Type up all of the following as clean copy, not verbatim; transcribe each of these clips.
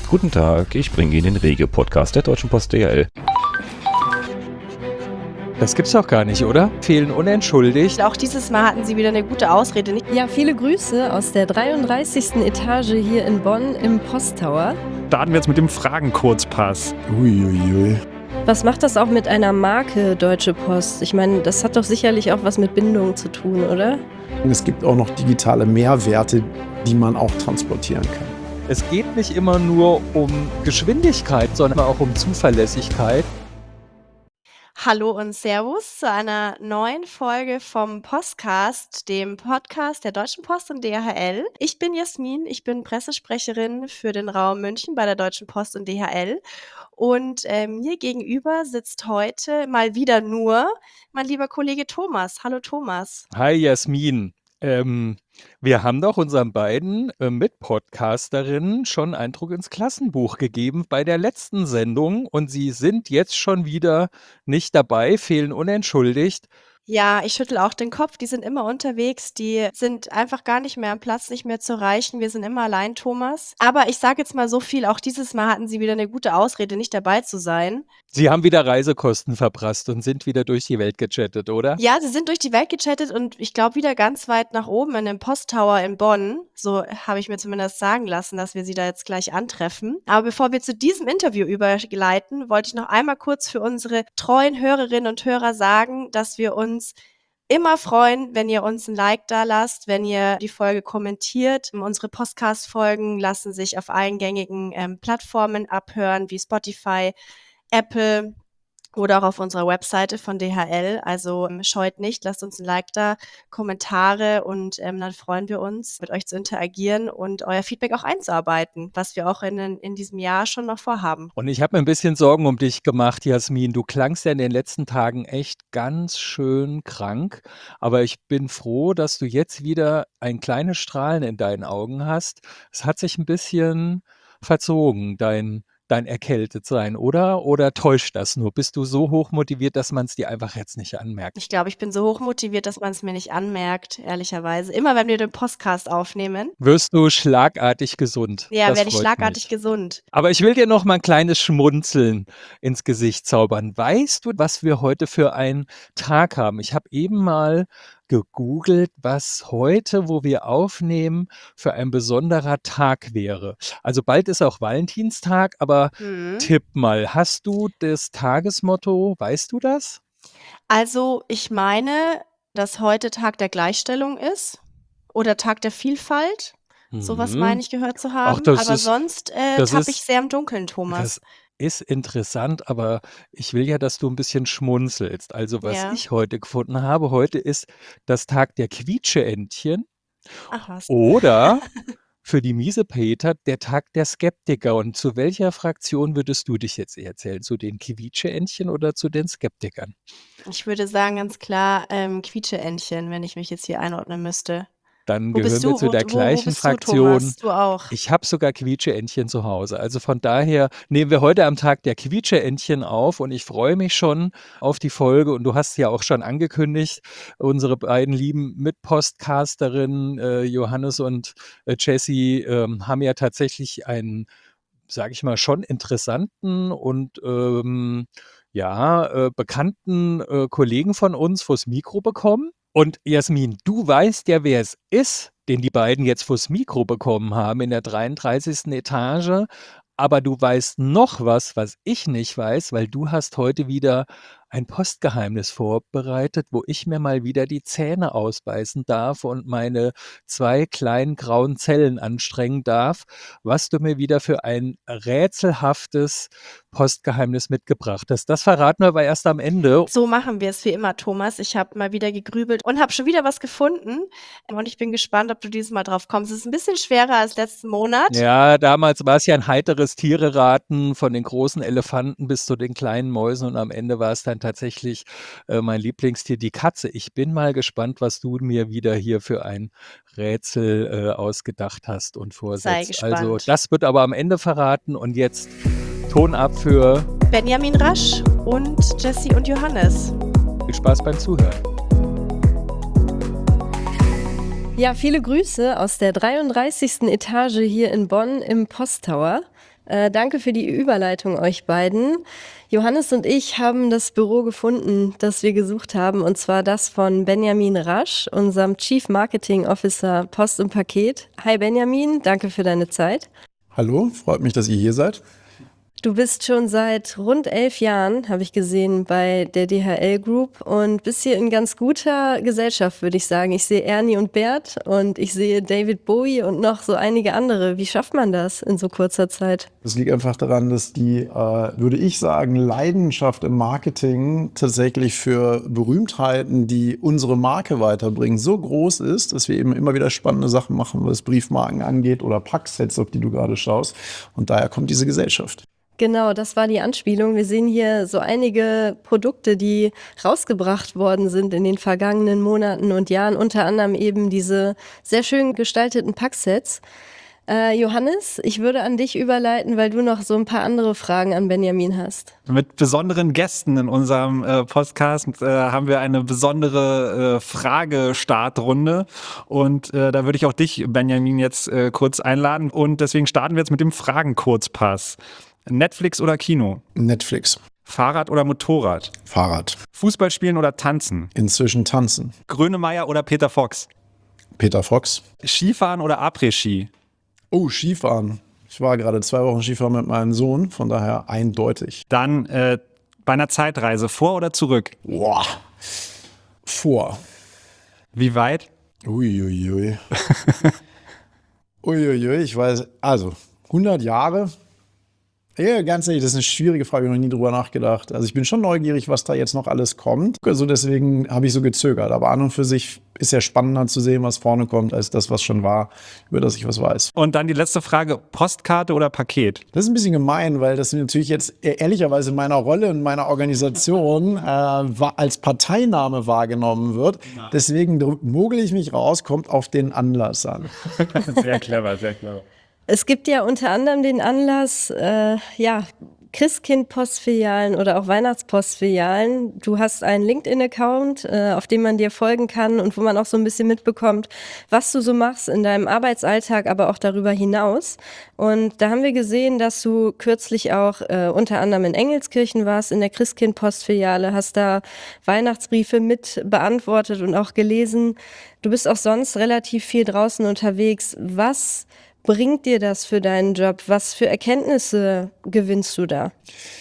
Guten Tag, ich bringe Ihnen den Regio-Podcast der Deutschen Post DHL. Das gibt's doch gar nicht, oder? Fehlen unentschuldigt. Auch dieses Mal hatten Sie wieder eine gute Ausrede. Ja, viele Grüße aus der 33. Etage hier in Bonn im Posttower. Starten wir jetzt mit dem Fragenkurzpass. Uiuiui. Was macht das auch mit einer Marke Deutsche Post? Ich meine, das hat doch sicherlich auch was mit Bindung zu tun, oder? Es gibt auch noch digitale Mehrwerte, die man auch transportieren kann. Es geht nicht immer nur um Geschwindigkeit, sondern auch um Zuverlässigkeit. Hallo und Servus zu einer neuen Folge vom Postcast, dem Podcast der Deutschen Post und DHL. Ich bin Jasmin, ich bin Pressesprecherin für den Raum München bei der Deutschen Post und DHL. Und mir gegenüber sitzt heute mal wieder nur mein lieber Kollege Thomas. Hallo Thomas. Hi Jasmin. Wir haben doch unseren beiden Mitpodcasterinnen schon Eindruck ins Klassenbuch gegeben bei der letzten Sendung und sie sind jetzt schon wieder nicht dabei, fehlen unentschuldigt. Ja, ich schüttel auch den Kopf. Die sind immer unterwegs. Die sind einfach gar nicht mehr am Platz, nicht mehr zu erreichen. Wir sind immer allein, Thomas. Aber ich sage jetzt mal so viel, auch dieses Mal hatten sie wieder eine gute Ausrede, nicht dabei zu sein. Sie haben wieder Reisekosten verprasst und sind wieder durch die Welt gechattet, oder? Ja, sie sind durch die Welt gechattet und ich glaube wieder ganz weit nach oben in dem Posttower in Bonn. So habe ich mir zumindest sagen lassen, dass wir sie da jetzt gleich antreffen. Aber bevor wir zu diesem Interview überleiten, wollte ich noch einmal kurz für unsere treuen Hörerinnen und Hörer sagen, dass wir uns immer freuen, wenn ihr uns ein Like da lasst, wenn ihr die Folge kommentiert. Unsere Podcast-Folgen lassen sich auf allen gängigen Plattformen abhören, wie Spotify, Apple oder auch auf unserer Webseite von DHL. Also scheut nicht, lasst uns ein Like da, Kommentare und dann freuen wir uns, mit euch zu interagieren und euer Feedback auch einzuarbeiten, was wir auch in diesem Jahr schon noch vorhaben. Und ich habe mir ein bisschen Sorgen um dich gemacht, Jasmin. Du klangst ja in den letzten Tagen echt ganz schön krank. Aber ich bin froh, dass du jetzt wieder ein kleines Strahlen in deinen Augen hast. Es hat sich ein bisschen verzogen, dein Erkältetsein, oder? Oder täuscht das nur? Bist du so hoch motiviert, dass man es dir einfach jetzt nicht anmerkt? Ich glaube, ich bin so hoch motiviert, dass man es mir nicht anmerkt, ehrlicherweise. Immer wenn wir den Podcast aufnehmen. Wirst du schlagartig gesund? Ja, Das werde ich freut schlagartig mich. gesund. Aber ich will dir noch mal ein kleines Schmunzeln ins Gesicht zaubern. Weißt du, was wir heute für einen Tag haben? Ich habe eben mal gegoogelt, was heute, wo wir aufnehmen, für ein besonderer Tag wäre. Also bald ist auch Valentinstag, aber tipp mal, hast du das Tagesmotto? Weißt du das? Also ich meine, dass heute Tag der Gleichstellung ist oder Tag der Vielfalt. Sowas meine ich gehört zu haben. das Aber ist- sonst das tappe ist- ich sehr im Dunkeln, Thomas. Das ist interessant, aber ich will ja, dass du ein bisschen schmunzelst. Also was Ja. ich heute gefunden habe, heute ist das Tag der Quietscheentchen Ach was. oder für die Miesepeter der Tag der Skeptiker. Und zu welcher Fraktion würdest du dich jetzt eher zählen? Zu den Quietscheentchen oder zu den Skeptikern? Ich würde sagen ganz klar Quietscheentchen, wenn ich mich jetzt hier einordnen müsste. Dann Wo bist gehören wir du? zu der Wo gleichen bist du, Fraktion. Thomas? Du auch. Ich habe sogar Quietscheentchen zu Hause. Also von daher nehmen wir heute am Tag der Quietscheentchen auf und ich freue mich schon auf die Folge. Und du hast ja auch schon angekündigt, unsere beiden lieben Mitpostcasterinnen Johannes und Jessie haben ja tatsächlich einen, sage ich mal, schon interessanten und bekannten Kollegen von uns vors Mikro bekommen. Und Jasmin, du weißt ja, wer es ist, den die beiden jetzt vors Mikro bekommen haben in der 33. Etage. Aber du weißt noch was ich nicht weiß, weil du hast heute wieder ein Postgeheimnis vorbereitet, wo ich mir mal wieder die Zähne ausbeißen darf und meine 2 kleinen grauen Zellen anstrengen darf, was du mir wieder für ein rätselhaftes Postgeheimnis mitgebracht hast. Das verraten wir aber erst am Ende. So machen wir es wie immer, Thomas. Ich habe mal wieder gegrübelt und habe schon wieder was gefunden. Und ich bin gespannt, ob du dieses Mal drauf kommst. Es ist ein bisschen schwerer als letzten Monat. Ja, damals war es ja ein heiteres Tiere-Raten von den großen Elefanten bis zu den kleinen Mäusen und am Ende war es dann tatsächlich mein Lieblingstier, die Katze. Ich bin mal gespannt, was du mir wieder hier für ein Rätsel ausgedacht hast und Sei vorsetzt. gespannt. Also das wird aber am Ende verraten und jetzt Ton ab für Benjamin Rasch und Jessie und Johannes. viel Spaß beim Zuhören. Ja, viele Grüße aus der 33. Etage hier in Bonn im Posttower. Danke für die Überleitung euch beiden. Johannes und ich haben das Büro gefunden, das wir gesucht haben, und zwar das von Benjamin Rasch, unserem Chief Marketing Officer Post und Paket. Hi Benjamin, danke für deine Zeit. Hallo, freut mich, dass ihr hier seid. Du bist schon seit rund 11 Jahren, habe ich gesehen, bei der DHL Group und bist hier in ganz guter Gesellschaft, würde ich sagen. Ich sehe Ernie und Bert und ich sehe David Bowie und noch so einige andere. Wie schafft man das in so kurzer Zeit? Das liegt einfach daran, dass die, würde ich sagen, Leidenschaft im Marketing tatsächlich für Berühmtheiten, die unsere Marke weiterbringen, so groß ist, dass wir eben immer wieder spannende Sachen machen, was Briefmarken angeht oder Packsets, auf die du gerade schaust. Und daher kommt diese Gesellschaft. Genau, das war die Anspielung. Wir sehen hier so einige Produkte, die rausgebracht worden sind in den vergangenen Monaten und Jahren. Unter anderem eben diese sehr schön gestalteten Packsets. Johannes, ich würde an dich überleiten, weil du noch so ein paar andere Fragen an Benjamin hast. Mit besonderen Gästen in unserem Podcast haben wir eine besondere Fragestartrunde. Und da würde ich auch dich, Benjamin, jetzt kurz einladen. Und deswegen starten wir jetzt mit dem Fragenkurzpass. Netflix oder Kino? Netflix. Fahrrad oder Motorrad? Fahrrad. Fußball spielen oder tanzen? Inzwischen tanzen. Grönemeyer oder Peter Fox? Peter Fox. Skifahren oder Après-Ski? Oh, Skifahren. Ich war gerade 2 Wochen Skifahren mit meinem Sohn, von daher eindeutig. Dann bei einer Zeitreise vor oder zurück? Boah. Vor. Wie weit? Uiuiui. Uiuiui, ich weiß, also 100 Jahre. Ja, ganz ehrlich, das ist eine schwierige Frage, ich habe noch nie drüber nachgedacht. Also ich bin schon neugierig, was da jetzt noch alles kommt. Also deswegen habe ich so gezögert. Aber an und für sich ist ja spannender zu sehen, was vorne kommt, als das, was schon war, über das ich was weiß. Und dann die letzte Frage, Postkarte oder Paket? Das ist ein bisschen gemein, weil das natürlich jetzt ehrlicherweise in meiner Rolle in meiner Organisation als Parteiname wahrgenommen wird. Deswegen mogel ich mich raus, kommt auf den Anlass an. Sehr clever, sehr clever. Es gibt ja unter anderem den Anlass, Christkind-Postfilialen oder auch Weihnachtspostfilialen. Du hast einen LinkedIn-Account, auf dem man dir folgen kann und wo man auch so ein bisschen mitbekommt, was du so machst in deinem Arbeitsalltag, aber auch darüber hinaus. Und da haben wir gesehen, dass du kürzlich auch unter anderem in Engelskirchen warst, in der Christkind-Postfiliale, hast da Weihnachtsbriefe mit beantwortet und auch gelesen. Du bist auch sonst relativ viel draußen unterwegs. Was bringt dir das für deinen Job? Was für Erkenntnisse gewinnst du da?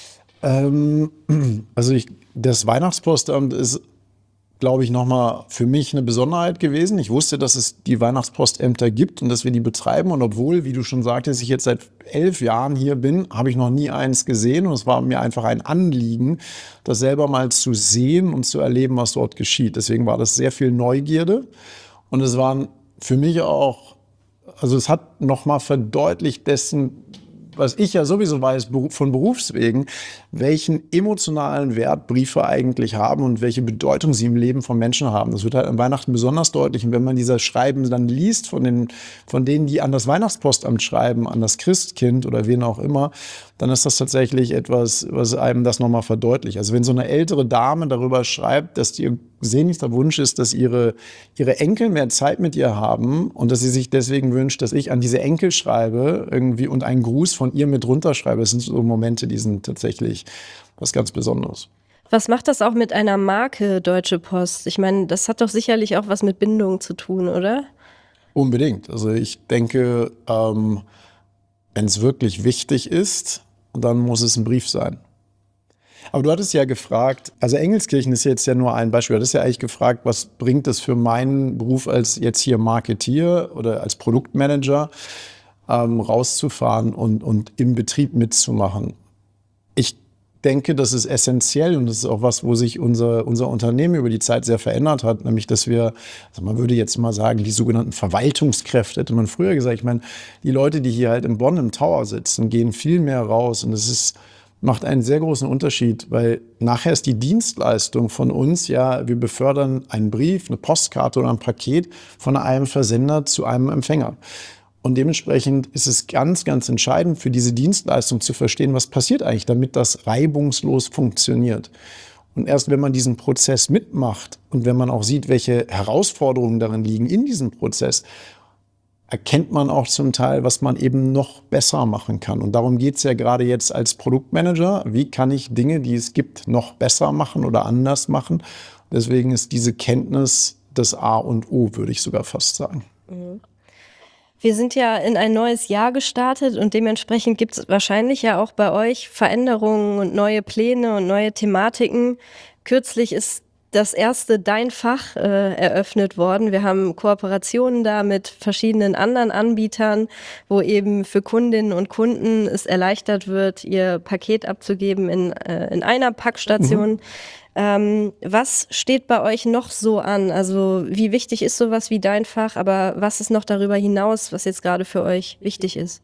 Das Weihnachtspostamt ist, glaube ich, nochmal für mich eine Besonderheit gewesen. Ich wusste, dass es die Weihnachtspostämter gibt und dass wir die betreiben. Und obwohl, wie du schon sagtest, ich jetzt seit 11 Jahren hier bin, habe ich noch nie eins gesehen. Und es war mir einfach ein Anliegen, das selber mal zu sehen und zu erleben, was dort geschieht. Deswegen war das sehr viel Neugierde. Und es waren für mich auch, also es hat nochmal verdeutlicht dessen, was ich ja sowieso weiß von Berufswegen, welchen emotionalen Wert Briefe eigentlich haben und welche Bedeutung sie im Leben von Menschen haben. Das wird halt an Weihnachten besonders deutlich. Und wenn man diese Schreiben dann liest von denen, die an das Weihnachtspostamt schreiben, an das Christkind oder wen auch immer, dann ist das tatsächlich etwas, was einem das nochmal verdeutlicht. Also wenn so eine ältere Dame darüber schreibt, dass ihr sehnlichster Wunsch ist, dass ihre Enkel mehr Zeit mit ihr haben und dass sie sich deswegen wünscht, dass ich an diese Enkel schreibe irgendwie und einen Gruß von ihr mit runterschreibe. Das sind so Momente, die sind tatsächlich was ganz Besonderes. Was macht das auch mit einer Marke Deutsche Post? Ich meine, das hat doch sicherlich auch was mit Bindung zu tun, oder? Unbedingt. Also ich denke, wenn es wirklich wichtig ist, dann muss es ein Brief sein. Aber du hattest ja gefragt, also Engelskirchen ist jetzt ja nur ein Beispiel. Du hattest ja eigentlich gefragt, was bringt es für meinen Beruf als jetzt hier Marketier oder als Produktmanager, rauszufahren und im Betrieb mitzumachen. Ich denke, das ist essentiell und das ist auch was, wo sich unser Unternehmen über die Zeit sehr verändert hat, nämlich dass wir, also man würde jetzt mal sagen, die sogenannten Verwaltungskräfte, hätte man früher gesagt. Ich meine, die Leute, die hier halt in Bonn im Tower sitzen, gehen viel mehr raus und das macht einen sehr großen Unterschied, weil nachher ist die Dienstleistung von uns ja, wir befördern einen Brief, eine Postkarte oder ein Paket von einem Versender zu einem Empfänger. Und dementsprechend ist es ganz, ganz entscheidend für diese Dienstleistung zu verstehen, was passiert eigentlich, damit das reibungslos funktioniert. Und erst wenn man diesen Prozess mitmacht und wenn man auch sieht, welche Herausforderungen darin liegen in diesem Prozess, erkennt man auch zum Teil, was man eben noch besser machen kann. Und darum geht es ja gerade jetzt als Produktmanager. Wie kann ich Dinge, die es gibt, noch besser machen oder anders machen? Deswegen ist diese Kenntnis das A und O, würde ich sogar fast sagen. Wir sind ja in ein neues Jahr gestartet und dementsprechend gibt es wahrscheinlich ja auch bei euch Veränderungen und neue Pläne und neue Thematiken. Kürzlich ist das erste Dein Fach eröffnet worden. Wir haben Kooperationen da mit verschiedenen anderen Anbietern, wo eben für Kundinnen und Kunden es erleichtert wird, ihr Paket abzugeben in einer Packstation. Was steht bei euch noch so an? Also wie wichtig ist sowas wie Dein Fach, aber was ist noch darüber hinaus, was jetzt gerade für euch wichtig ist?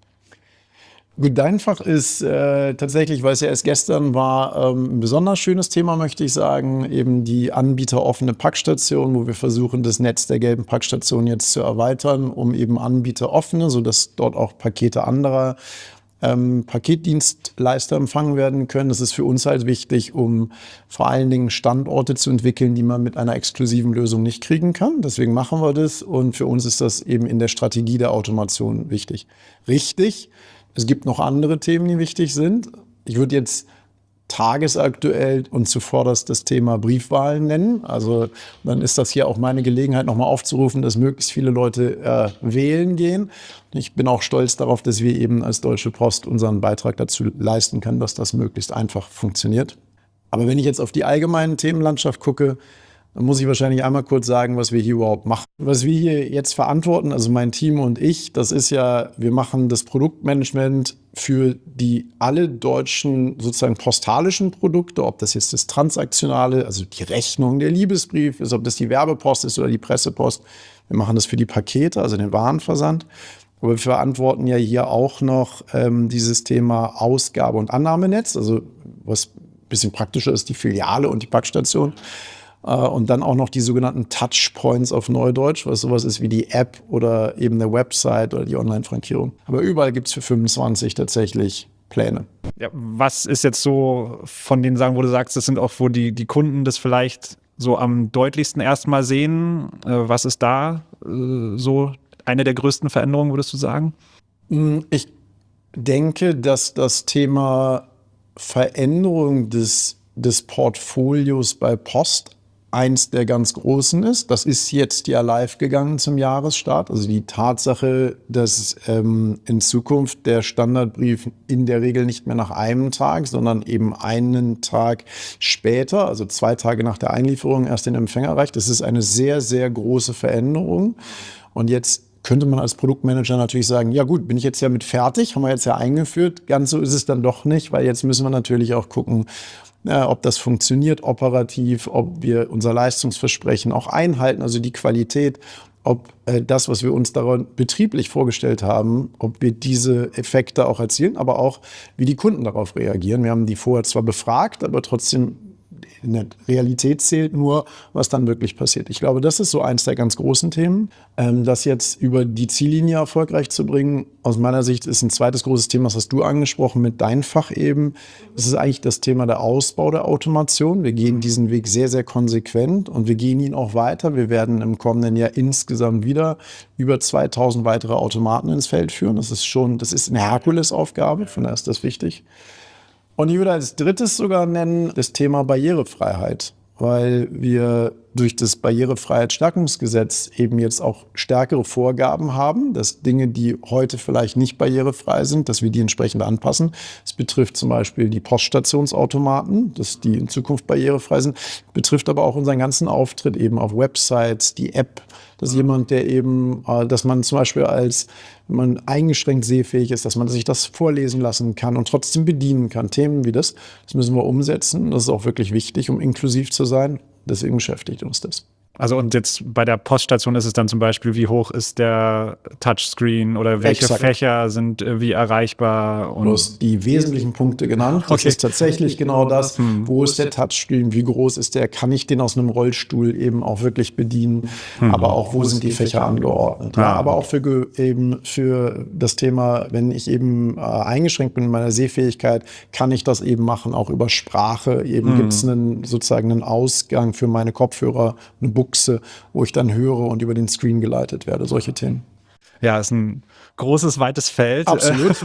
Gut, Dein Fach ist tatsächlich, weil es ja erst gestern war, ein besonders schönes Thema, möchte ich sagen. Eben die anbieteroffene Packstation, wo wir versuchen, das Netz der gelben Packstationen jetzt zu erweitern, um eben anbieteroffene, sodass dort auch Pakete anderer Paketdienstleister empfangen werden können. Das ist für uns halt wichtig, um vor allen Dingen Standorte zu entwickeln, die man mit einer exklusiven Lösung nicht kriegen kann. Deswegen machen wir das und für uns ist das eben in der Strategie der Automation wichtig. Richtig, es gibt noch andere Themen, die wichtig sind. Ich würde jetzt tagesaktuell und zuvorderst das Thema Briefwahlen nennen. Also dann ist das hier auch meine Gelegenheit, nochmal aufzurufen, dass möglichst viele Leute wählen gehen. Ich bin auch stolz darauf, dass wir eben als Deutsche Post unseren Beitrag dazu leisten können, dass das möglichst einfach funktioniert. Aber wenn ich jetzt auf die allgemeine Themenlandschaft gucke, dann muss ich wahrscheinlich einmal kurz sagen, was wir hier überhaupt machen. Was wir hier jetzt verantworten, also mein Team und ich, das ist ja, wir machen das Produktmanagement für alle deutschen sozusagen postalischen Produkte, ob das jetzt das Transaktionale, also die Rechnung, der Liebesbrief ist, ob das die Werbepost ist oder die Pressepost. Wir machen das für die Pakete, also den Warenversand. Aber wir verantworten ja hier auch noch dieses Thema Ausgabe- und Annahmenetz, also was ein bisschen praktischer ist, die Filiale und die Packstation. Und dann auch noch die sogenannten Touchpoints auf Neudeutsch, was sowas ist wie die App oder eben eine Website oder die Online-Frankierung. Aber überall gibt es für 25 tatsächlich Pläne. Ja, was ist jetzt so von den Sachen, wo du sagst, das sind auch, wo die Kunden das vielleicht so am deutlichsten erstmal sehen? Was ist da so eine der größten Veränderungen, würdest du sagen? Ich denke, dass das Thema Veränderung des Portfolios bei Post eins der ganz großen ist. Das ist jetzt ja live gegangen zum Jahresstart. Also die Tatsache, dass in Zukunft der Standardbrief in der Regel nicht mehr nach einem Tag, sondern eben einen Tag später, also 2 Tage nach der Einlieferung, erst den Empfänger erreicht. Das ist eine sehr, sehr große Veränderung. Und jetzt könnte man als Produktmanager natürlich sagen, ja gut, bin ich jetzt ja mit fertig, haben wir jetzt ja eingeführt. Ganz so ist es dann doch nicht, weil jetzt müssen wir natürlich auch gucken, ob das funktioniert operativ, ob wir unser Leistungsversprechen auch einhalten, also die Qualität, ob das, was wir uns daran betrieblich vorgestellt haben, ob wir diese Effekte auch erzielen, aber auch, wie die Kunden darauf reagieren. Wir haben die vorher zwar befragt, aber trotzdem in der Realität zählt nur, was dann wirklich passiert. Ich glaube, das ist so eins der ganz großen Themen. Das jetzt über die Ziellinie erfolgreich zu bringen, aus meiner Sicht ist ein zweites großes Thema, das hast du angesprochen mit Dein Fach eben. Das ist eigentlich das Thema der Ausbau der Automation. Wir gehen diesen Weg sehr, sehr konsequent und wir gehen ihn auch weiter. Wir werden im kommenden Jahr insgesamt wieder über 2000 weitere Automaten ins Feld führen. Das ist eine Herkulesaufgabe, von daher ist das wichtig. Und ich würde als drittes sogar nennen das Thema Barrierefreiheit, weil wir durch das Barrierefreiheitsstärkungsgesetz eben jetzt auch stärkere Vorgaben haben, dass Dinge, die heute vielleicht nicht barrierefrei sind, dass wir die entsprechend anpassen. Es betrifft zum Beispiel die Poststationsautomaten, dass die in Zukunft barrierefrei sind, betrifft aber auch unseren ganzen Auftritt eben auf Websites, die App, dass jemand, dass man zum Beispiel wenn man eingeschränkt sehfähig ist, dass man sich das vorlesen lassen kann und trotzdem bedienen kann. Themen wie das müssen wir umsetzen. Das ist auch wirklich wichtig, um inklusiv zu sein. Deswegen beschäftigt uns das. Also und jetzt bei der Poststation ist es dann zum Beispiel, wie hoch ist der Touchscreen oder welche Fächer sind wie erreichbar? Du hast die wesentlichen Punkte genannt. Das ist tatsächlich genau das. Wo ist der Touchscreen? Wie groß ist der? Kann ich den aus einem Rollstuhl eben auch wirklich bedienen? Aber auch, wo sind die Fächer angeordnet? Ja, aber auch für das Thema, wenn ich eben eingeschränkt bin in meiner Sehfähigkeit, kann ich das eben machen, auch über Sprache. Eben gibt es sozusagen einen Ausgang für meine Kopfhörer, eine Buchse, wo ich dann höre und über den Screen geleitet werde, solche Themen. Ja, ist ein großes, weites Feld. Absolut.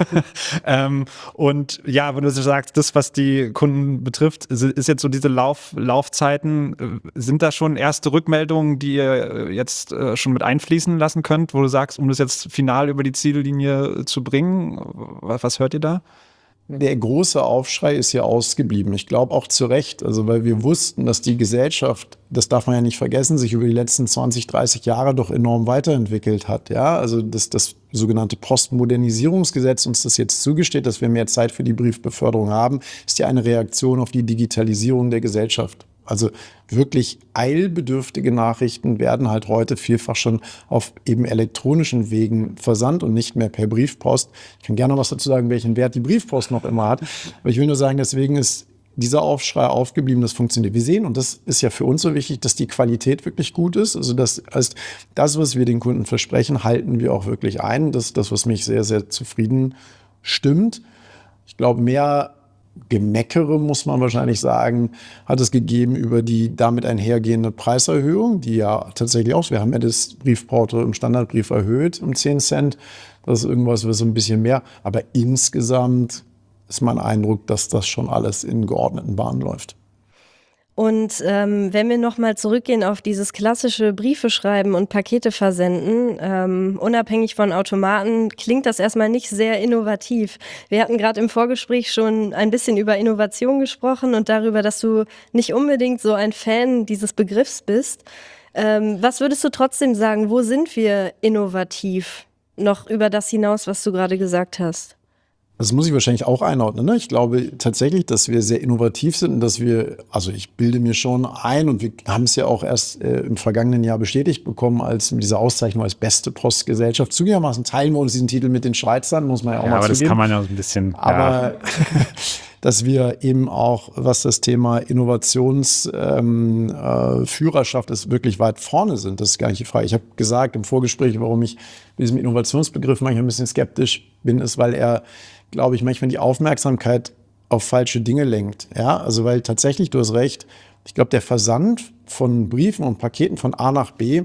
Und ja, wenn du so sagst, das, was die Kunden betrifft, ist jetzt so diese Laufzeiten. Sind da schon erste Rückmeldungen, die ihr jetzt schon mit einfließen lassen könnt, wo du sagst, um das jetzt final über die Ziellinie zu bringen? Was hört ihr da? Der große Aufschrei ist ja ausgeblieben. Ich glaube auch zu Recht, also weil wir wussten, dass die Gesellschaft, das darf man ja nicht vergessen, sich über die letzten 20, 30 Jahre doch enorm weiterentwickelt hat. Ja, also das sogenannte Postmodernisierungsgesetz uns das jetzt zugesteht, dass wir mehr Zeit für die Briefbeförderung haben, ist ja eine Reaktion auf die Digitalisierung der Gesellschaft. Also wirklich eilbedürftige Nachrichten werden halt heute vielfach schon auf eben elektronischen Wegen versandt und nicht mehr per Briefpost. Ich kann gerne noch was dazu sagen, welchen Wert die Briefpost noch immer hat. Aber ich will nur sagen, deswegen ist dieser Aufschrei aufgeblieben, das funktioniert. Wir sehen, und das ist ja für uns so wichtig, dass die Qualität wirklich gut ist. Also das heißt, das, was wir den Kunden versprechen, halten wir auch wirklich ein. Das ist das, was mich sehr, sehr zufrieden stimmt. Ich glaube, mehr Gemeckere, muss man wahrscheinlich sagen, hat es gegeben über die damit einhergehende Preiserhöhung, die ja tatsächlich auch, wir haben ja das Briefporto im Standardbrief erhöht um 10 Cent. Das ist irgendwas, was so ein bisschen mehr. Aber insgesamt ist mein Eindruck, dass das schon alles in geordneten Bahnen läuft. Und wenn wir nochmal zurückgehen auf dieses klassische Briefe schreiben und Pakete versenden, unabhängig von Automaten, klingt das erstmal nicht sehr innovativ. Wir hatten gerade im Vorgespräch schon ein bisschen über Innovation gesprochen und darüber, dass du nicht unbedingt so ein Fan dieses Begriffs bist. Was würdest du trotzdem sagen, wo sind wir innovativ? Noch über das hinaus, was du gerade gesagt hast. Das muss ich wahrscheinlich auch einordnen. Ne? Ich glaube tatsächlich, dass wir sehr innovativ sind und dass wir, also ich bilde mir schon ein und wir haben es ja auch erst im vergangenen Jahr bestätigt bekommen, als mit dieser Auszeichnung als beste Postgesellschaft. Zugegebenermaßen teilen wir uns diesen Titel mit den Schweizern, muss man ja auch mal aber zugeben. Das kann man ja so ein bisschen. Aber dass wir eben auch, was das Thema Innovationsführerschaft ist, wirklich weit vorne sind. Das ist gar nicht die Frage. Ich habe gesagt im Vorgespräch, warum ich mit diesem Innovationsbegriff manchmal ein bisschen skeptisch bin, ist, weil er, glaube ich, manchmal die Aufmerksamkeit auf falsche Dinge lenkt. Ja, also weil tatsächlich, du hast recht, ich glaube, der Versand von Briefen und Paketen von A nach B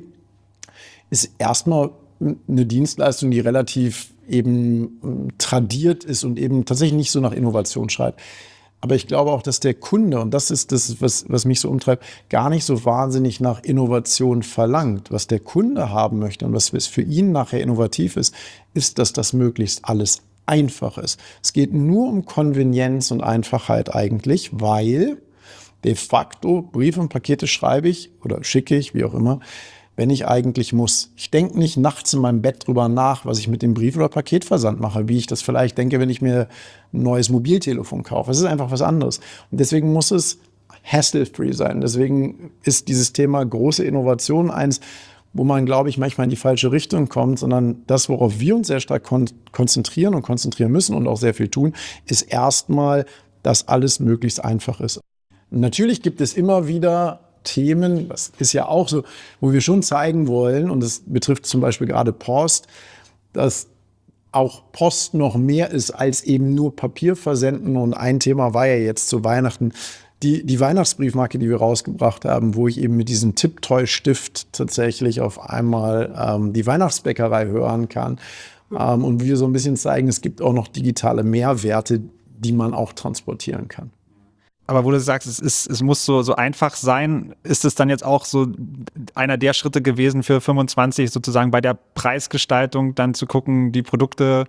ist erstmal eine Dienstleistung, die relativ eben tradiert ist und eben tatsächlich nicht so nach Innovation schreit. Aber ich glaube auch, dass der Kunde, und das ist das, was mich so umtreibt, gar nicht so wahnsinnig nach Innovation verlangt. Was der Kunde haben möchte und was für ihn nachher innovativ ist, ist, dass das möglichst alles einfach ist. Es geht nur um Konvenienz und Einfachheit eigentlich, weil de facto Briefe und Pakete schreibe ich oder schicke ich, wie auch immer, wenn ich eigentlich muss. Ich denke nicht nachts in meinem Bett drüber nach, was ich mit dem Brief- oder Paketversand mache, wie ich das vielleicht denke, wenn ich mir ein neues Mobiltelefon kaufe. Es ist einfach was anderes. Und deswegen muss es hassle-free sein. Deswegen ist dieses Thema große Innovation eins, wo man, glaube ich, manchmal in die falsche Richtung kommt, sondern das, worauf wir uns sehr stark konzentrieren und konzentrieren müssen und auch sehr viel tun, ist erstmal, dass alles möglichst einfach ist. Und natürlich gibt es immer wieder Themen, das ist ja auch so, wo wir schon zeigen wollen, und das betrifft zum Beispiel gerade Post, dass auch Post noch mehr ist als eben nur Papier versenden. Und ein Thema war ja jetzt zu Weihnachten die Weihnachtsbriefmarke, die wir rausgebracht haben, wo ich eben mit diesem Tipptoy-Stift tatsächlich auf einmal die Weihnachtsbäckerei hören kann. Und wir so ein bisschen zeigen, es gibt auch noch digitale Mehrwerte, die man auch transportieren kann. Aber wo du sagst, es muss so einfach sein, ist es dann jetzt auch so einer der Schritte gewesen für 25, sozusagen bei der Preisgestaltung dann zu gucken, die Produkte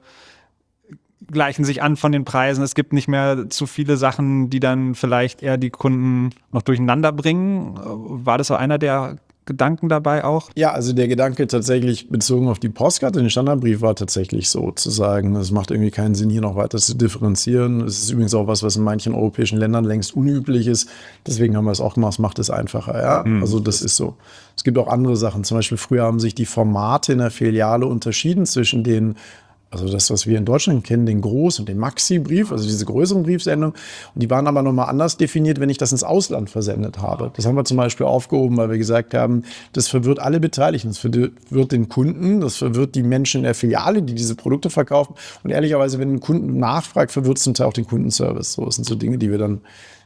gleichen sich an von den Preisen. Es gibt nicht mehr zu viele Sachen, die dann vielleicht eher die Kunden noch durcheinander bringen. War das so einer der Gedanken dabei auch? Ja, also der Gedanke tatsächlich bezogen auf die Postkarte, den Standardbrief, war tatsächlich so zu sagen, es macht irgendwie keinen Sinn, hier noch weiter zu differenzieren. Es ist übrigens auch was in manchen europäischen Ländern längst unüblich ist. Deswegen haben wir es auch gemacht, es macht es einfacher. Ja? Also das ist so. Es gibt auch andere Sachen. Zum Beispiel früher haben sich die Formate in der Filiale unterschieden zwischen den, also das, was wir in Deutschland kennen, den Groß- und den Maxi-Brief, also diese größeren Briefsendungen. Und die waren aber nochmal anders definiert, wenn ich das ins Ausland versendet habe. Das haben wir zum Beispiel aufgehoben, weil wir gesagt haben, das verwirrt alle Beteiligten. Das verwirrt den Kunden, das verwirrt die Menschen in der Filiale, die diese Produkte verkaufen. Und ehrlicherweise, wenn ein Kunde nachfragt, verwirrt es zum Teil auch den Kundenservice. So, das sind so Dinge, die wir dann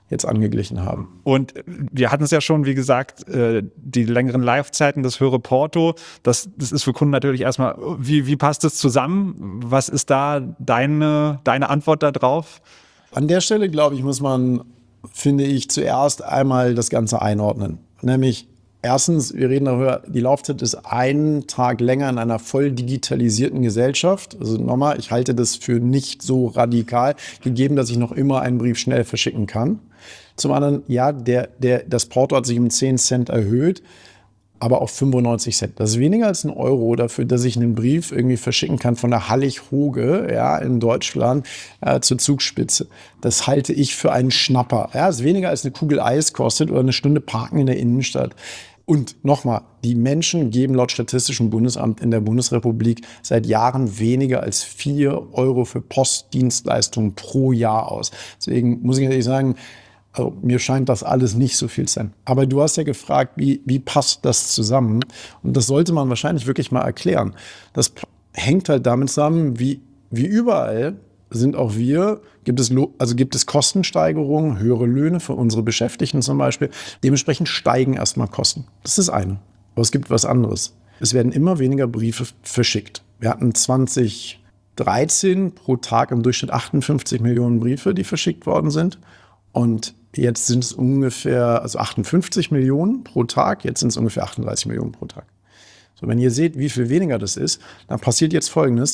jetzt angeglichen haben. Und wir hatten es ja schon, wie gesagt, die längeren Live-Zeiten, das höhere Porto, das ist für Kunden natürlich erstmal, wie passt das zusammen? Was ist da deine Antwort da drauf? An der Stelle, glaube ich, muss man, finde ich, zuerst einmal das Ganze einordnen. Nämlich erstens, wir reden darüber, die Laufzeit ist einen Tag länger in einer voll digitalisierten Gesellschaft. Also nochmal, ich halte das für nicht so radikal, gegeben, dass ich noch immer einen Brief schnell verschicken kann. Zum anderen, ja, das Porto hat sich um 10 Cent erhöht, aber auf 95 Cent. Das ist weniger als ein Euro dafür, dass ich einen Brief irgendwie verschicken kann von der Hallig-Hoge, ja, in Deutschland zur Zugspitze. Das halte ich für einen Schnapper. Ja, das ist weniger als eine Kugel Eis kostet oder eine Stunde Parken in der Innenstadt. Und nochmal, die Menschen geben laut Statistischem Bundesamt in der Bundesrepublik seit Jahren weniger als 4 Euro für Postdienstleistungen pro Jahr aus. Deswegen muss ich ehrlich sagen, also mir scheint das alles nicht so viel zu sein. Aber du hast ja gefragt, wie passt das zusammen? Und das sollte man wahrscheinlich wirklich mal erklären. Das hängt halt damit zusammen, wie überall sind auch wir, gibt es Kostensteigerungen, höhere Löhne für unsere Beschäftigten zum Beispiel. Dementsprechend steigen erstmal Kosten. Das ist eine. Aber es gibt was anderes. Es werden immer weniger Briefe verschickt. Wir hatten 2013 pro Tag im Durchschnitt 58 Millionen Briefe, die verschickt worden sind. Und jetzt sind es ungefähr, 58 Millionen pro Tag, jetzt sind es ungefähr 38 Millionen pro Tag. So, wenn ihr seht, wie viel weniger das ist, dann passiert jetzt Folgendes.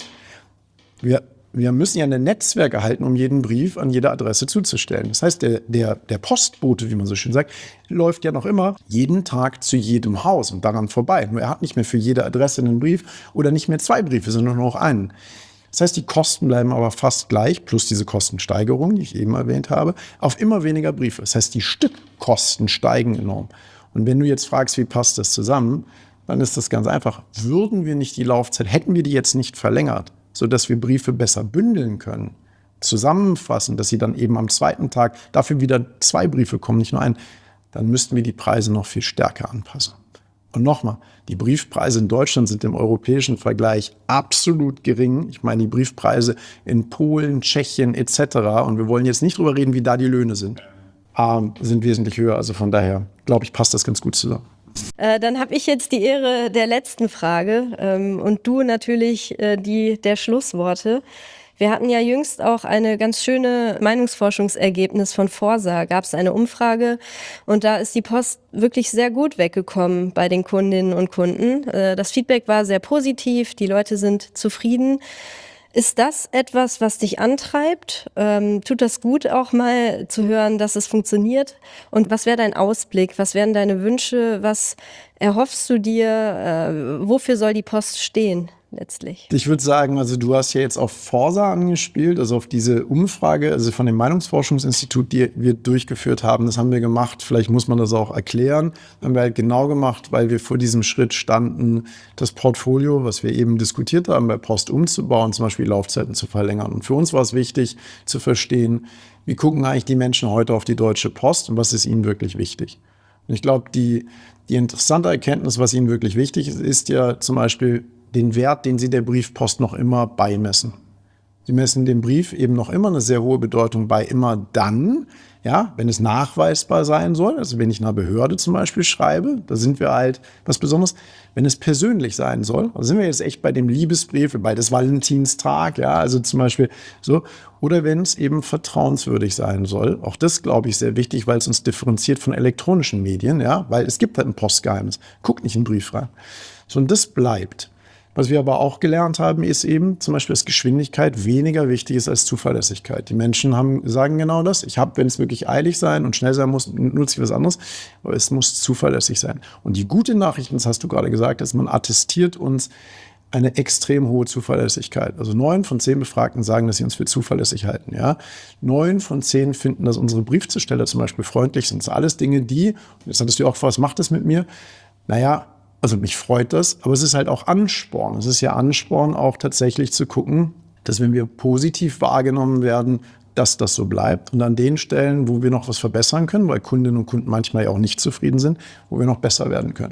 Wir müssen ja ein Netzwerk erhalten, um jeden Brief an jede Adresse zuzustellen. Das heißt, der Postbote, wie man so schön sagt, läuft ja noch immer jeden Tag zu jedem Haus und daran vorbei. Nur er hat nicht mehr für jede Adresse einen Brief oder nicht mehr 2 Briefe, sondern nur noch einen. Das heißt, die Kosten bleiben aber fast gleich, plus diese Kostensteigerung, die ich eben erwähnt habe, auf immer weniger Briefe. Das heißt, die Stückkosten steigen enorm. Und wenn du jetzt fragst, wie passt das zusammen, dann ist das ganz einfach. Würden wir nicht die Laufzeit, hätten wir die jetzt nicht verlängert, sodass wir Briefe besser bündeln können, zusammenfassen, dass sie dann eben am zweiten Tag dafür wieder 2 Briefe kommen, nicht nur ein, dann müssten wir die Preise noch viel stärker anpassen. Und nochmal, die Briefpreise in Deutschland sind im europäischen Vergleich absolut gering. Ich meine, die Briefpreise in Polen, Tschechien etc. Und wir wollen jetzt nicht drüber reden, wie da die Löhne sind wesentlich höher. Also von daher, glaube ich, passt das ganz gut zusammen. Dann habe ich jetzt die Ehre der letzten Frage und du natürlich die der Schlussworte. Wir hatten ja jüngst auch eine ganz schöne Meinungsforschungsergebnis von Forsa. Gab es eine Umfrage und da ist die Post wirklich sehr gut weggekommen bei den Kundinnen und Kunden. Das Feedback war sehr positiv, die Leute sind zufrieden. Ist das etwas, was dich antreibt? Tut das gut, auch mal zu hören, dass es funktioniert? Und was wäre dein Ausblick? Was wären deine Wünsche? Was erhoffst du dir? Wofür soll die Post stehen letztlich? Ich würde sagen, also du hast ja jetzt auf Forsa angespielt, also auf diese Umfrage, also von dem Meinungsforschungsinstitut, die wir durchgeführt haben. Das haben wir gemacht, vielleicht muss man das auch erklären. Haben wir halt genau gemacht, weil wir vor diesem Schritt standen, das Portfolio, was wir eben diskutiert haben, bei Post umzubauen, zum Beispiel Laufzeiten zu verlängern. Und für uns war es wichtig zu verstehen, wie gucken eigentlich die Menschen heute auf die Deutsche Post und was ist ihnen wirklich wichtig. Und ich glaube, die interessante Erkenntnis, was ihnen wirklich wichtig ist, ist ja zum Beispiel den Wert, den sie der Briefpost noch immer beimessen. Sie messen dem Brief eben noch immer eine sehr hohe Bedeutung bei, immer dann, ja, wenn es nachweisbar sein soll, also wenn ich einer Behörde zum Beispiel schreibe, da sind wir halt was Besonderes, wenn es persönlich sein soll, da sind wir jetzt echt bei dem Liebesbrief, bei des Valentinstag, ja, also zum Beispiel so, oder wenn es eben vertrauenswürdig sein soll, auch das glaube ich sehr wichtig, weil es uns differenziert von elektronischen Medien, ja, weil es gibt halt ein Postgeheimnis, guckt nicht in den Brief rein. So, und das bleibt. Was wir aber auch gelernt haben, ist eben zum Beispiel, dass Geschwindigkeit weniger wichtig ist als Zuverlässigkeit. Die Menschen sagen genau das. Wenn es wirklich eilig sein und schnell sein muss, nutze ich was anderes. Aber es muss zuverlässig sein. Und die gute Nachricht, das hast du gerade gesagt, ist, man attestiert uns eine extrem hohe Zuverlässigkeit. Also 9 von 10 Befragten sagen, dass sie uns für zuverlässig halten. Ja? 9 von 10 finden, dass unsere Briefzusteller zum Beispiel freundlich sind. Das sind alles Dinge, jetzt hattest du auch, was macht das mit mir? Naja, also mich freut das, aber es ist halt auch Ansporn. Es ist ja Ansporn, auch tatsächlich zu gucken, dass wenn wir positiv wahrgenommen werden, dass das so bleibt. Und an den Stellen, wo wir noch was verbessern können, weil Kundinnen und Kunden manchmal ja auch nicht zufrieden sind, wo wir noch besser werden können.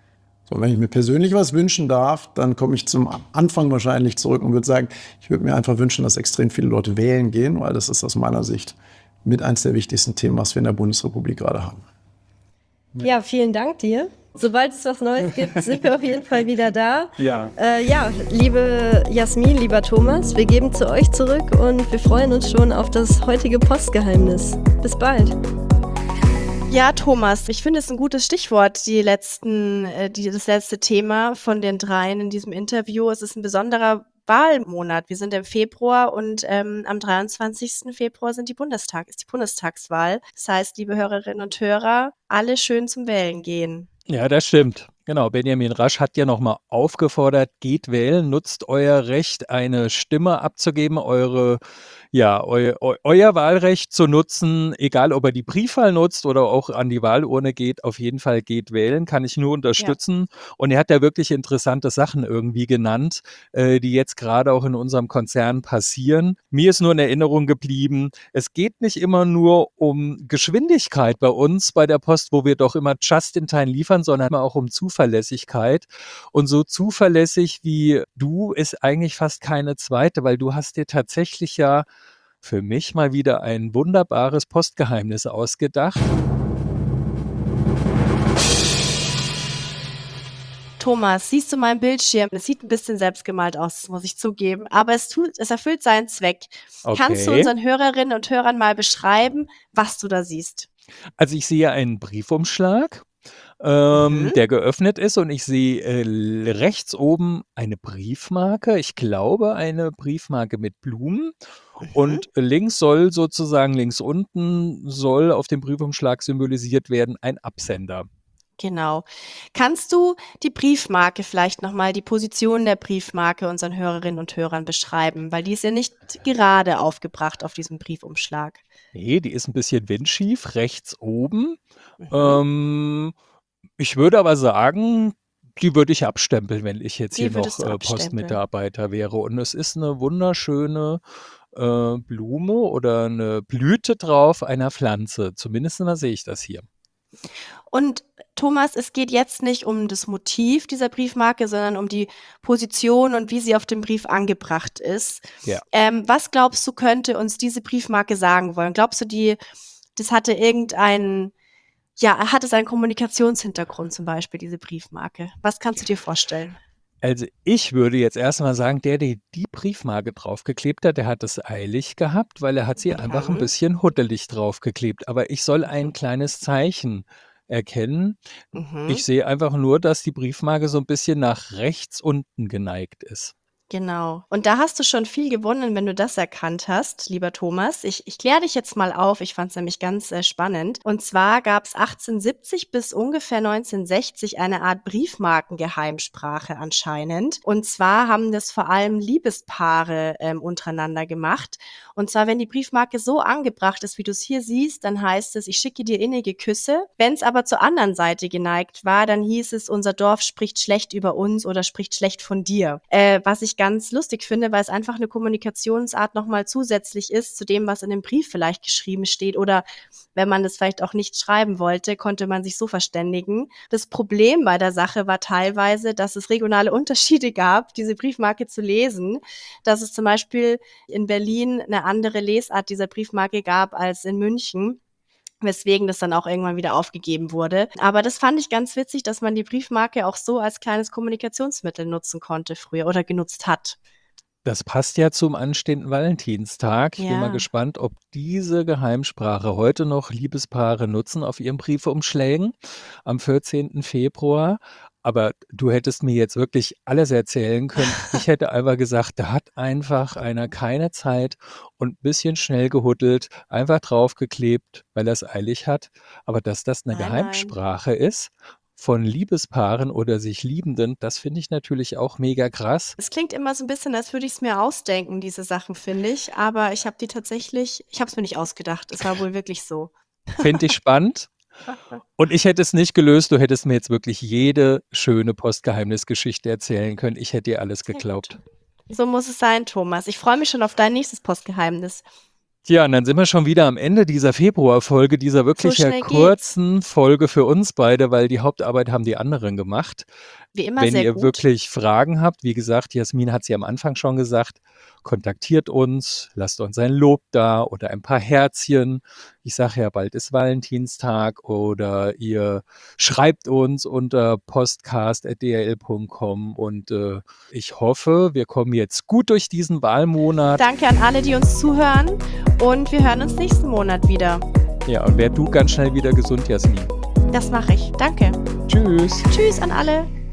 So, wenn ich mir persönlich was wünschen darf, dann komme ich zum Anfang wahrscheinlich zurück und würde sagen, ich würde mir einfach wünschen, dass extrem viele Leute wählen gehen, weil das ist aus meiner Sicht mit eins der wichtigsten Themen, was wir in der Bundesrepublik gerade haben. Ja, vielen Dank dir. Sobald es was Neues gibt, sind wir auf jeden Fall wieder da. Ja. Ja, liebe Jasmin, lieber Thomas, wir geben zu euch zurück und wir freuen uns schon auf das heutige Postgeheimnis. Bis bald. Ja, Thomas, ich finde es ein gutes Stichwort, das letzte Thema von den dreien in diesem Interview. Es ist ein besonderer Wahlmonat. Wir sind im Februar und am 23. Februar ist die Bundestagswahl. Das heißt, liebe Hörerinnen und Hörer, alle schön zum Wählen gehen. Ja, das stimmt. Genau, Benjamin Rasch hat ja nochmal aufgefordert, geht wählen, nutzt euer Recht, eine Stimme abzugeben, euer Wahlrecht zu nutzen, egal ob ihr die Briefwahl nutzt oder auch an die Wahlurne geht, auf jeden Fall geht wählen, kann ich nur unterstützen. Ja. Und er hat ja wirklich interessante Sachen irgendwie genannt, die jetzt gerade auch in unserem Konzern passieren. Mir ist nur in Erinnerung geblieben, es geht nicht immer nur um Geschwindigkeit bei uns, bei der Post, wo wir doch immer just in time liefern, sondern auch um Zuverlässigkeit. Und so zuverlässig wie du ist eigentlich fast keine zweite, weil du hast dir tatsächlich ja für mich mal wieder ein wunderbares Postgeheimnis ausgedacht. Thomas, siehst du meinen Bildschirm? Es sieht ein bisschen selbstgemalt aus, das muss ich zugeben, aber es erfüllt seinen Zweck. Okay. Kannst du unseren Hörerinnen und Hörern mal beschreiben, was du da siehst? Also ich sehe einen Briefumschlag, der geöffnet ist und ich sehe rechts oben eine Briefmarke, ich glaube eine Briefmarke mit Blumen und links unten soll auf dem Briefumschlag symbolisiert werden ein Absender. Genau. Kannst du die Briefmarke vielleicht nochmal, die Position der Briefmarke unseren Hörerinnen und Hörern beschreiben? Weil die ist ja nicht gerade aufgebracht auf diesem Briefumschlag. Nee, die ist ein bisschen windschief, rechts oben. Ich würde aber sagen, die würde ich abstempeln, wenn ich jetzt hier noch Postmitarbeiter wäre. Und es ist eine wunderschöne Blume oder eine Blüte drauf einer Pflanze. Zumindest sehe ich das hier. Und Thomas, es geht jetzt nicht um das Motiv dieser Briefmarke, sondern um die Position und wie sie auf dem Brief angebracht ist. Ja. Was glaubst du, könnte uns diese Briefmarke sagen wollen? Glaubst du, das hatte einen Kommunikationshintergrund zum Beispiel, diese Briefmarke? Was kannst du dir vorstellen? Also ich würde jetzt erstmal sagen, der die Briefmarke draufgeklebt hat, der hat es eilig gehabt, weil er hat sie einfach ein bisschen huddelig draufgeklebt. Aber ich soll ein kleines Zeichen erkennen. Ich sehe einfach nur, dass die Briefmarke so ein bisschen nach rechts unten geneigt ist. Genau. Und da hast du schon viel gewonnen, wenn du das erkannt hast, lieber Thomas. Ich kläre dich jetzt mal auf. Ich fand es nämlich ganz spannend. Und zwar gab es 1870 bis ungefähr 1960 eine Art Briefmarkengeheimsprache anscheinend. Und zwar haben das vor allem Liebespaare untereinander gemacht. Und zwar, wenn die Briefmarke so angebracht ist, wie du es hier siehst, dann heißt es, ich schicke dir innige Küsse. Wenn es aber zur anderen Seite geneigt war, dann hieß es, unser Dorf spricht schlecht über uns oder spricht schlecht von dir. Was ich ganz lustig finde, weil es einfach eine Kommunikationsart nochmal zusätzlich ist zu dem, was in dem Brief vielleicht geschrieben steht, oder wenn man das vielleicht auch nicht schreiben wollte, konnte man sich so verständigen. Das Problem bei der Sache war teilweise, dass es regionale Unterschiede gab, diese Briefmarke zu lesen, dass es zum Beispiel in Berlin eine andere Lesart dieser Briefmarke gab als in München, weswegen das dann auch irgendwann wieder aufgegeben wurde. Aber das fand ich ganz witzig, dass man die Briefmarke auch so als kleines Kommunikationsmittel nutzen konnte früher oder genutzt hat. Das passt ja zum anstehenden Valentinstag. Ich bin mal gespannt, ob diese Geheimsprache heute noch Liebespaare nutzen auf ihren Briefumschlägen am 14. Februar. Aber du hättest mir jetzt wirklich alles erzählen können. Ich hätte einfach gesagt, da hat einfach einer keine Zeit und ein bisschen schnell gehuddelt, einfach draufgeklebt, weil er es eilig hat. Aber dass das eine Geheimsprache ist von Liebespaaren oder sich Liebenden, das finde ich natürlich auch mega krass. Es klingt immer so ein bisschen, als würde ich es mir ausdenken, diese Sachen, finde ich. Aber ich habe es mir nicht ausgedacht. Es war wohl wirklich so. Finde ich spannend. Und ich hätte es nicht gelöst, du hättest mir jetzt wirklich jede schöne Postgeheimnisgeschichte erzählen können. Ich hätte dir alles geglaubt. So muss es sein, Thomas. Ich freue mich schon auf dein nächstes Postgeheimnis. Ja, und dann sind wir schon wieder am Ende dieser Februarfolge, dieser wirklich kurzen Folge für uns beide, weil die Hauptarbeit haben die anderen gemacht. Wie immer Wenn sehr ihr gut. wirklich Fragen habt, wie gesagt, Jasmin hat sie am Anfang schon gesagt, kontaktiert uns, lasst uns ein Lob da oder ein paar Herzchen. Ich sage ja, bald ist Valentinstag oder ihr schreibt uns unter postcast@dhl.com und ich hoffe, wir kommen jetzt gut durch diesen Wahlmonat. Danke an alle, die uns zuhören und wir hören uns nächsten Monat wieder. Ja, und werd du ganz schnell wieder gesund, Jasmin. Das mache ich. Danke. Tschüss. Tschüss an alle.